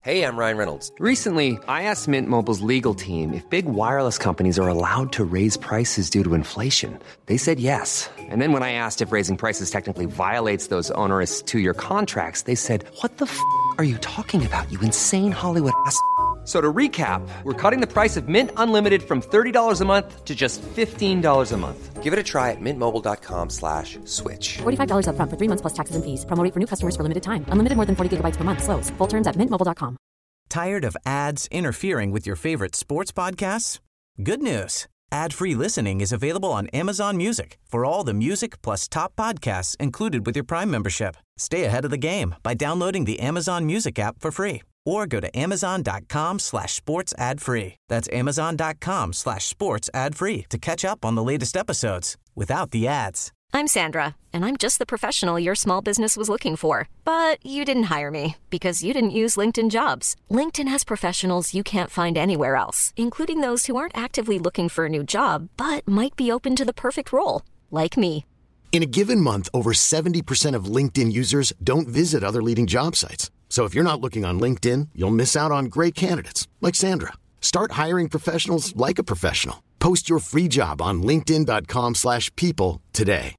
Hey, I'm Ryan Reynolds. Recently, I asked Mint Mobile's legal team if big wireless companies are allowed to raise prices due to inflation. They said yes. And then when I asked if raising prices technically violates those onerous two-year contracts, they said, "What the are you talking about, you insane Hollywood ass?" So to recap, we're cutting the price of Mint Unlimited from $30 a month to just $15 a month. Give it a try at mintmobile.com/switch. $45 up front for 3 months plus taxes and fees. Promo rate for new customers for limited time. Unlimited more than 40 gigabytes per month. Slows full terms at mintmobile.com. Tired of ads interfering with your favorite sports podcasts? Good news. Ad-free listening is available on Amazon Music for all the music plus top podcasts included with your Prime membership. Stay ahead of the game by downloading the Amazon Music app for free or go to amazon.com/sports ad free. That's amazon.com/sports ad free to catch up on the latest episodes without the ads. I'm Sandra, and I'm just the professional your small business was looking for. But you didn't hire me because you didn't use LinkedIn Jobs. LinkedIn has professionals you can't find anywhere else, including those who aren't actively looking for a new job, but might be open to the perfect role, like me. In a given month, over 70% of LinkedIn users don't visit other leading job sites. So if you're not looking on LinkedIn, you'll miss out on great candidates like Sandra. Start hiring professionals like a professional. Post your free job on linkedin.com/people today.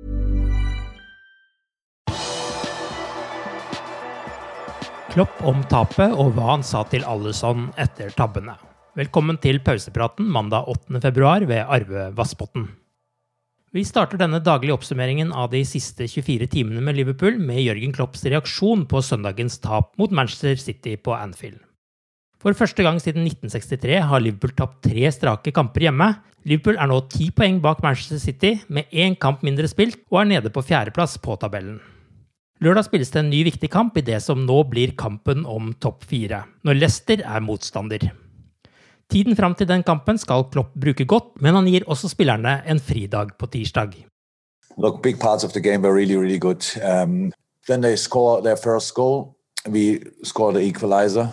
Klopp om tapet og hva han sa til Alisson etter tabbene. Velkommen til pausepraten mandag 8. februar ved Arve Vassbotten. Vi starter denne daglige oppsummeringen av de siste 24 timene med Liverpool med Jørgen Klopps reaksjon på søndagens tap mot Manchester City på Anfield. For første gang siden 1963 har Liverpool tapt 3 strake kamper hjemme. Liverpool er nå 10 poeng bak Manchester City med 1 kamp mindre spilt og er nede på 4. plass på tabellen. Lørdag spilles det en ny viktig kamp I det som nå blir kampen om topp 4, når Leicester er motstander. Tiden fram til den kampen skal Klopp bruke godt, men han gir også spillerne en fridag på tirsdag. Look, big parts of the game were really, really good. Then they score their first goal. We score the equalizer.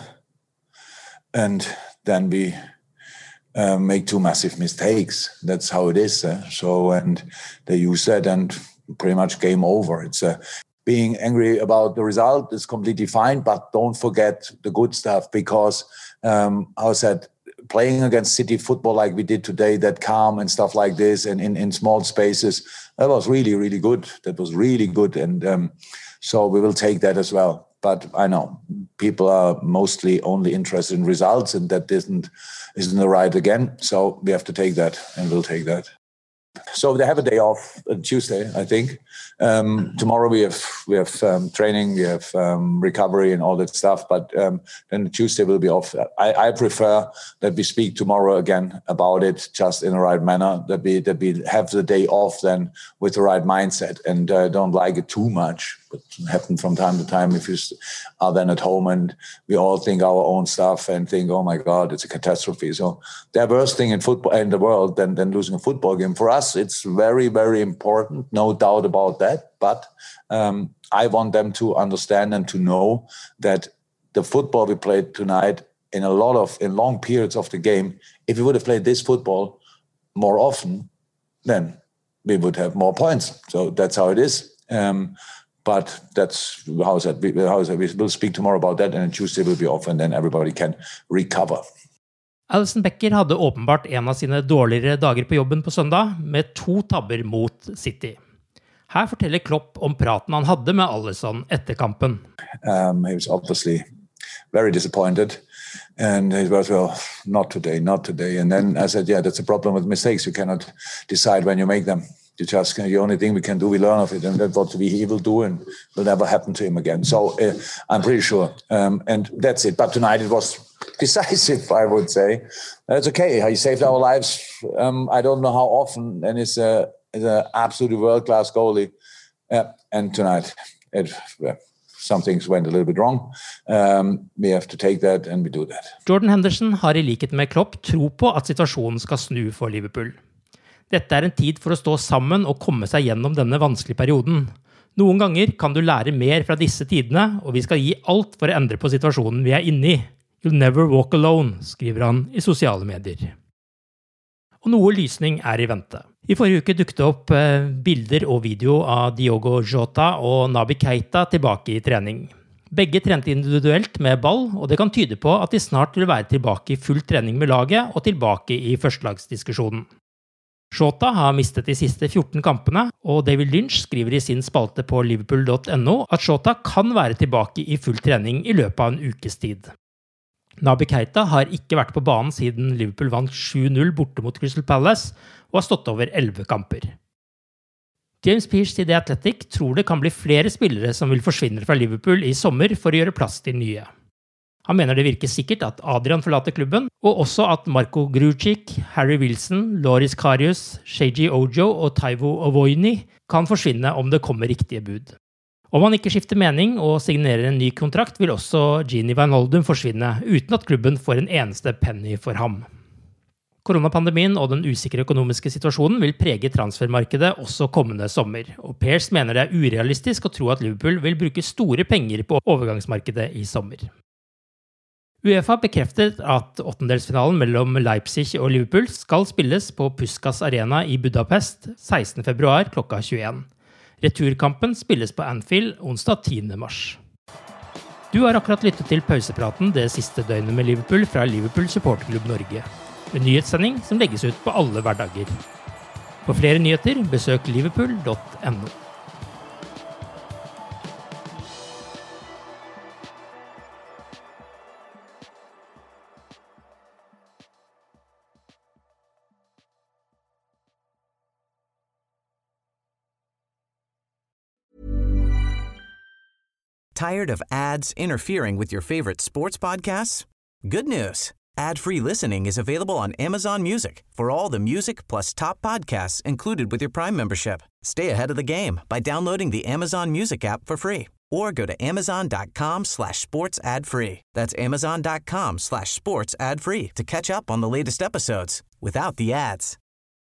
And then we make 2 massive mistakes. That's how it is. And they use that and pretty much game over. It's being angry about the result is completely fine, but don't forget the good stuff because I said playing against City football like we did today, that calm and stuff like this and in small spaces, that was really, really good. That was really good. And so we will take that as well. But I know people are mostly only interested in results and that isn't the right again. So we have to take that and we'll take that. So they have a day off on Tuesday, I think. Tomorrow we have training, we have recovery and all that stuff. But then Tuesday will be off. I prefer that we speak tomorrow again about it, just in the right manner. That we have the day off then with the right mindset, and don't like it too much. But it happens from time to time if you are then at home and we all think our own stuff and think, oh my God, it's a catastrophe. So the worst thing in football in the world than losing a football game. For us, it's very, very important, no doubt about that. But I want them to understand and to know that the football we played tonight in long periods of the game, if we would have played this football more often, then we would have more points. So that's how it is. But that's how is that? We will speak tomorrow about that, and Tuesday will be off, and then everybody can recover. Alisson Becker hadde åpenbart en av sine dårligere dager på jobben på søndag, med 2 tabber mot City. Her forteller Klopp om praten han hadde med Alisson etter kampen. He was obviously very disappointed, and he was, well, not today. And then I said, yeah, that's a problem with mistakes. You cannot decide when you make them. The only thing we can do, we learn of it, and that's what he will do, and will never happen to him again. So I'm pretty sure, and that's it. But tonight it was decisive, I would say. That's okay. He saved our lives. I don't know how often, and it's an absolutely world-class goalie. And tonight, some things went a little bit wrong. We have to take that, and we do that. Jordan Henderson har I likhet med Klopp tro på at situasjonen skal snu for Liverpool. Dette en tid for å stå sammen og komme seg gjennom denne vanskelige perioden. Noen ganger kan du lære mer fra disse tidene, og vi skal gi alt for å endre på situasjonen vi inne I. You'll never walk alone, skriver han I sosiale medier. Og noe lysning I vente. I forrige uke dukket opp bilder og video av Diogo Jota og Naby Keita tilbake I trening. Begge trente individuelt med ball, og det kan tyde på at de snart vil være tilbake i full trening med laget og tilbake i førstelagsdiskusjonen. Shota har mistet de siste 14 kampene, og David Lynch skriver i sin spalte på liverpool.no at Shota kan være tilbake i full trening i løpet av en ukes tid. Naby Keita har ikke vært på banen siden Liverpool vant 7-0 borte mot Crystal Palace og har stått over 11 kamper. James Pearce i The Athletic tror det kan bli flere spillere som vil forsvinne fra Liverpool i sommer for å gjøre plass til nye. Han mener det virker sikkert at Adrian forlater klubben, og også at Marco Grujic, Harry Wilson, Loris Karius, Sheiji Ojo og Taiwo Ovoini kan forsvinne om det kommer riktige bud. Om han ikke skifter mening og signerer en ny kontrakt, vil også Gini Wijnaldum forsvinne, uten at klubben får en eneste penny for ham. Koronapandemien og den usikre økonomiske situasjonen vil prege transfermarkedet også kommende sommer, og Pearce mener det er urealistisk å tro at Liverpool vil bruke store penger på overgangsmarkedet i sommer. UEFA bekreftet at åttendelsfinalen mellom Leipzig og Liverpool skal spilles på Puskas Arena i Budapest 16. februar klokka 21. Returkampen spilles på Anfield onsdag 10. mars. Du har akkurat lyttet til pausepraten det siste døgnet med Liverpool fra Liverpool Supporterklubb Norge. En nyhetssending som legges ut på alle hverdager. For flere nyheter, besøk liverpool.no. Tired of ads interfering with your favorite sports podcasts? Good news. Ad-free listening is available on Amazon Music for all the music plus top podcasts included with your Prime membership. Stay ahead of the game by downloading the Amazon Music app for free or go to amazon.com/sports ad-free. That's amazon.com/sports ad-free to catch up on the latest episodes without the ads.